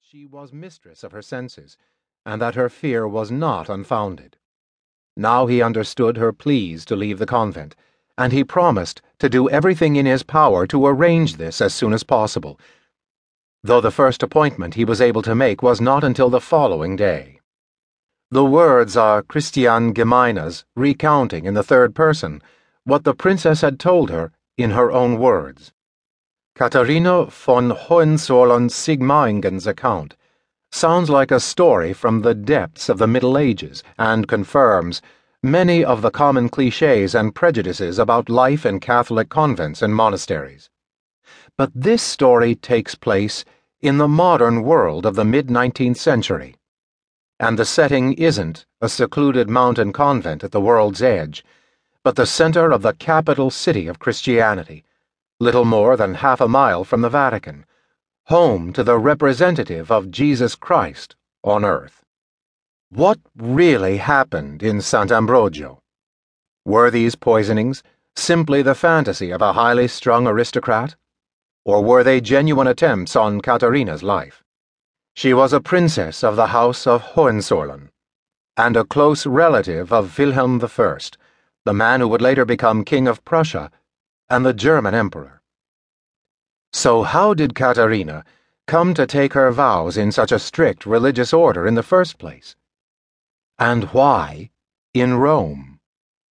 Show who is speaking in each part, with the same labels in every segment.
Speaker 1: she was mistress of her senses, and that her fear was not unfounded. Now he understood her pleas to leave the convent, and he promised to do everything in his power to arrange this as soon as possible, though the first appointment he was able to make was not until the following day. The words are Christian Gemeines recounting in the third person what the princess had told her in her own words. Katharina von Hohenzollern-Sigmaringen's account sounds like a story from the depths of the Middle Ages and confirms many of the common clichés and prejudices about life in Catholic convents and monasteries. But this story takes place in the modern world of the mid-19th century, and the setting isn't a secluded mountain convent at the world's edge, but the center of the capital city of Christianity, little more than half a mile from the Vatican, home to the representative of Jesus Christ on earth. What really happened in Sant'Ambrogio? Were these poisonings simply the fantasy of a highly strung aristocrat? Or were they genuine attempts on Katharina's life? She was a princess of the House of Hohenzollern, and a close relative of Wilhelm I, the man who would later become King of Prussia and the German Emperor. So how did Katharina come to take her vows in such a strict religious order in the first place? And why in Rome?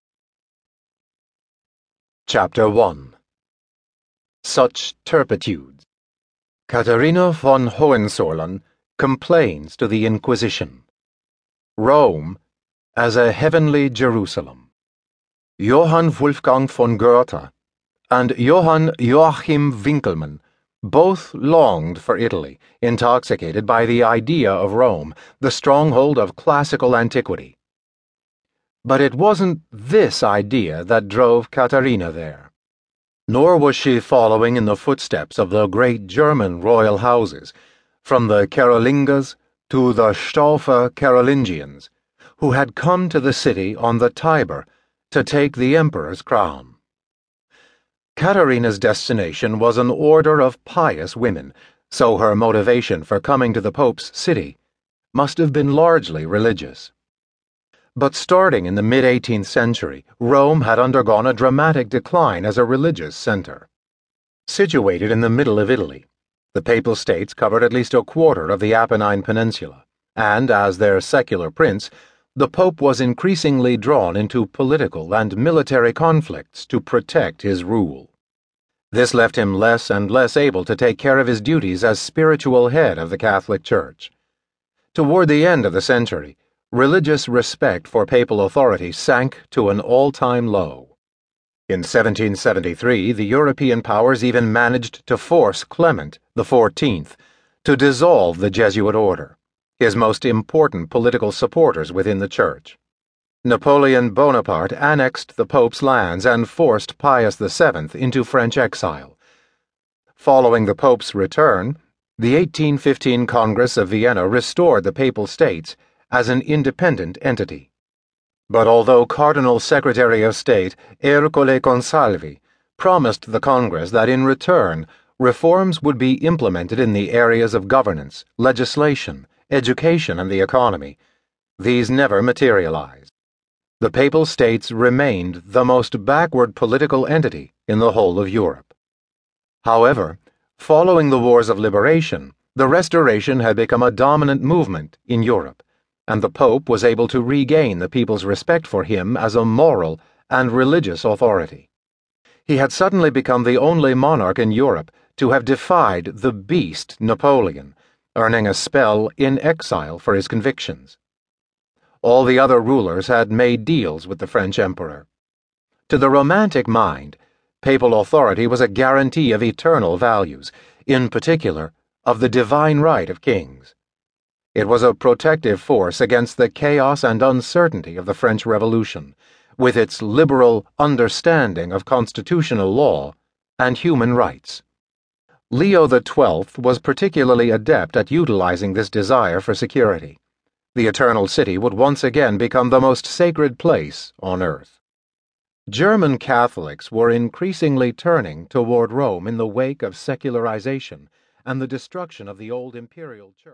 Speaker 1: Chapter 1. Such turpitudes. Katharina von Hohenzollern complains to the Inquisition. Rome as a heavenly Jerusalem. Johann Wolfgang von Goethe and Johann Joachim Winckelmann both longed for Italy, intoxicated by the idea of Rome, the stronghold of classical antiquity. But it wasn't this idea that drove Katharina there. Nor was she following in the footsteps of the great German royal houses, from the Carolingas to the Staufer Carolingians, who had come to the city on the Tiber to take the emperor's crown. Katharina's destination was an order of pious women, so her motivation for coming to the Pope's city must have been largely religious. But starting in the mid-18th century, Rome had undergone a dramatic decline as a religious center. Situated in the middle of Italy, the Papal States covered at least a quarter of the Apennine Peninsula, and as their secular prince, the Pope was increasingly drawn into political and military conflicts to protect his rule. This left him less and less able to take care of his duties as spiritual head of the Catholic Church. Toward the end of the century, religious respect for papal authority sank to an all-time low. In 1773, the European powers even managed to force Clement XIV to dissolve the Jesuit order, his most important political supporters within the Church. Napoleon Bonaparte annexed the Pope's lands and forced Pius VII into French exile. Following the Pope's return, the 1815 Congress of Vienna restored the Papal States as an independent entity. But although Cardinal Secretary of State Ercole Consalvi promised the Congress that in return reforms would be implemented in the areas of governance, legislation, education, and the economy, these never materialized. The Papal States remained the most backward political entity in the whole of Europe. However, following the Wars of Liberation, the Restoration had become a dominant movement in Europe, and the Pope was able to regain the people's respect for him as a moral and religious authority. He had suddenly become the only monarch in Europe to have defied the beast Napoleon, earning a spell in exile for his convictions. All the other rulers had made deals with the French emperor. To the Romantic mind, papal authority was a guarantee of eternal values, in particular of the divine right of kings. It was a protective force against the chaos and uncertainty of the French Revolution, with its liberal understanding of constitutional law and human rights. Leo XII was particularly adept at utilizing this desire for security. The Eternal City would once again become the most sacred place on earth. German Catholics were increasingly turning toward Rome in the wake of secularization and the destruction of the old imperial church.